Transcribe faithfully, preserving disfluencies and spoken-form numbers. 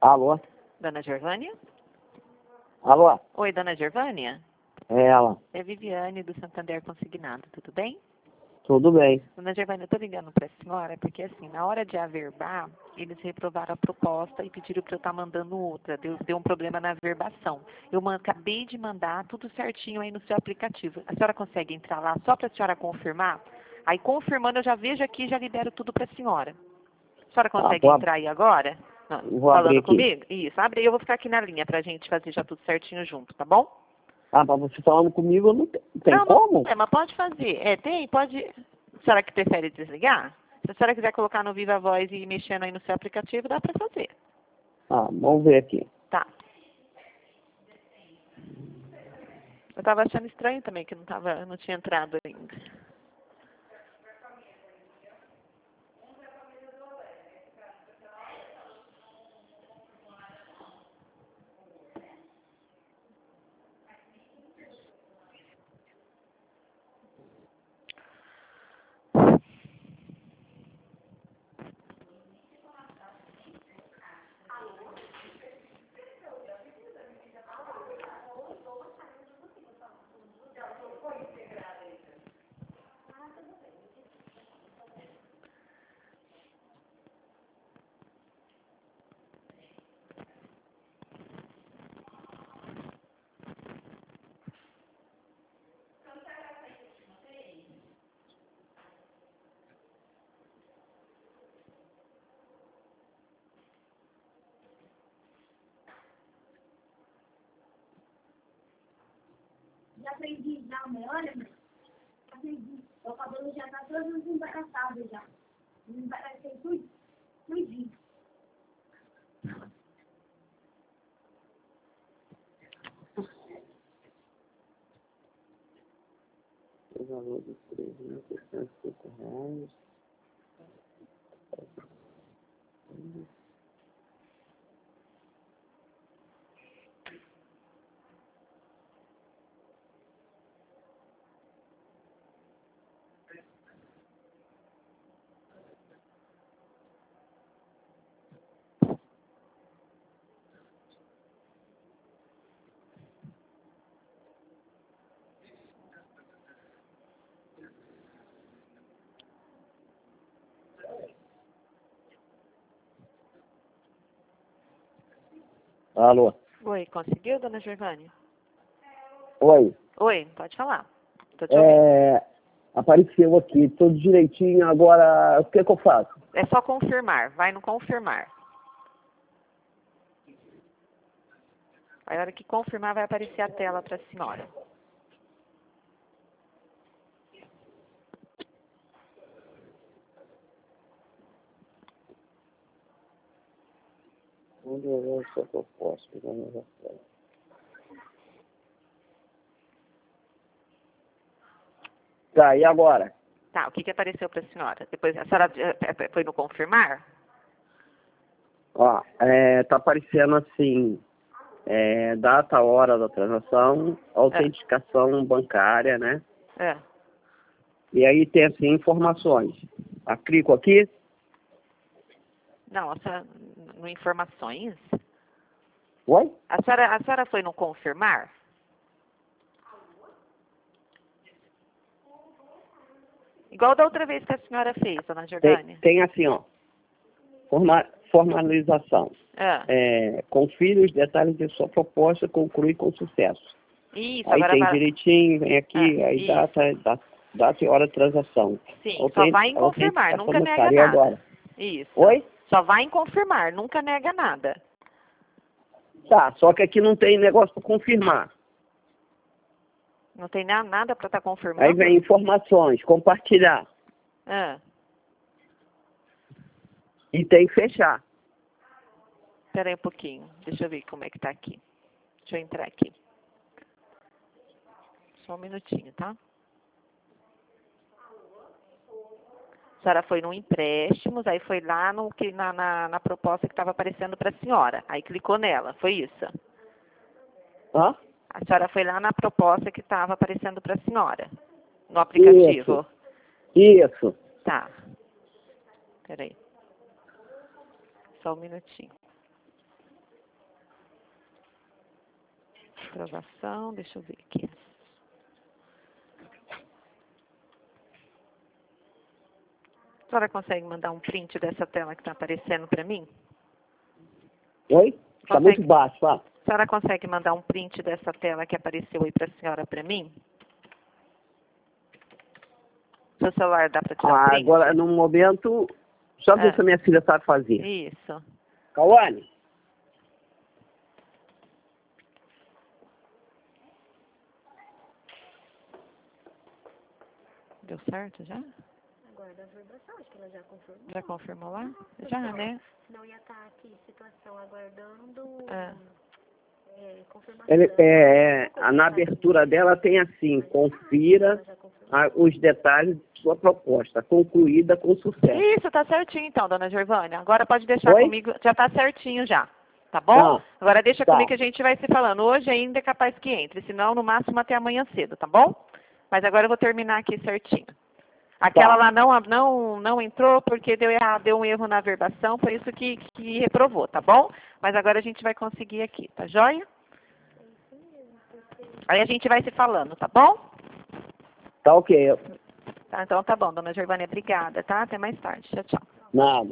Alô? Dona Gervânia? Alô? Oi, Dona Gervânia? É ela. É Viviane do Santander Consignado, tudo bem? Tudo bem. Dona Gervânia, eu estou ligando para a senhora porque, assim, na hora de averbar, eles reprovaram a proposta e pediram para eu estar mandando outra. Deu, deu um problema na averbação. Eu man- acabei de mandar tudo certinho aí no seu aplicativo. A senhora consegue entrar lá só para a senhora confirmar? Aí, confirmando, eu já vejo aqui e já libero tudo para a senhora. A senhora Ah, consegue vou, ab- entrar aí agora? Não, vou abrir falando aqui. comigo? Isso, abre aí, eu vou ficar aqui na linha para a gente fazer já tudo certinho junto, tá bom? Ah, mas você falando comigo, não tem, tem Não, como? não, é, mas pode fazer. É, tem, pode. A senhora que prefere desligar? Se a senhora quiser colocar no Viva Voz e ir mexendo aí no seu aplicativo, dá para fazer. Ah, vamos ver aqui. Tá. Eu tava achando estranho também que não, tava, não tinha entrado ainda. Já aprendi já, mãe. Olha, mãe. Aprendi. O cabelo já tá todo desembaraçado já. Desembaracei tudo. Tudinho. O valor de três mil seiscentos e cinco reais. Alô? Oi, conseguiu, Dona Gervânia? Oi. Oi, pode falar. Tô te ouvindo. É, apareceu aqui, tudo direitinho. Agora, o que que eu faço? É só confirmar. Vai no confirmar. Aí, a hora que confirmar, vai aparecer a tela para a senhora. Onde eu vou essa proposta? Vamos ver. Tá, e agora? Tá, o que, que apareceu para a senhora? Depois, a senhora eh, eh, foi no confirmar? Ó, é, tá aparecendo assim, é, data, hora da transação, autenticação bancária, né? É. E aí tem assim, informações. Eu clico aqui, Não, a senhora, no informações? oi? A senhora, a senhora foi no confirmar? Igual da outra vez que a senhora fez, Dona Tem, Jordânia. tem assim, ó, forma, formalização. Ah, É, confira os detalhes de sua proposta, conclui com sucesso. isso, Aí agora tem vai. direitinho, vem aqui, Ah, aí isso. data, data, data e hora de transação. Sim, só Autent- vai em confirmar, autenticação nunca nega bancária. E nada. agora? Isso. Oi? Só vai em confirmar, nunca nega nada. Tá, só que aqui não tem negócio para confirmar. Não tem na- nada para estar confirmando? Aí vem informações, compartilhar. Ah, E tem que fechar. espera aí um pouquinho. Deixa eu ver como é que tá aqui. Deixa eu entrar aqui. Só um minutinho, tá? A senhora foi no empréstimos, aí foi lá no, que, na, na, na proposta que estava aparecendo para a senhora. Aí clicou nela, foi isso? Hã? A senhora foi lá na proposta que estava aparecendo para a senhora, no aplicativo. Isso. Tá. Espera aí. Só um minutinho. Reprovação, deixa eu ver aqui. A senhora consegue mandar um print dessa tela que está aparecendo para mim? Oi? Está Consegue? muito baixo, fala. A senhora consegue mandar um print dessa tela que apareceu aí para a senhora para mim? Seu celular dá para tirar Ah, print? agora, no momento, só ver É. se a minha filha sabe fazer. Isso. Cauane? Deu certo já? Aguarda a verbação, acho que ela já confirmou. Já confirmou lá? Já, né? Senão ia estar aqui, situação, aguardando É. é, confirmação. Ele, é, é, na abertura dela tem assim, confira a, os detalhes de sua proposta, concluída com sucesso. Isso, tá certinho então, dona Gervânia. Agora pode deixar Oi? comigo, já tá certinho já. Tá bom? Ah, Agora deixa tá. comigo que a gente vai se falando. Hoje ainda é capaz que entre, senão no máximo até amanhã cedo, tá bom? Mas agora eu vou terminar aqui certinho. Aquela Tá. lá não, não, não entrou porque deu errado, deu um erro na verbação, foi isso que, que reprovou, tá bom? Mas agora a gente vai conseguir aqui, tá joia? Aí a gente vai se falando, tá bom? Tá ok. Tá, então tá bom, dona Gervânia, obrigada, tá? Até mais tarde. Tchau, tchau. Nada.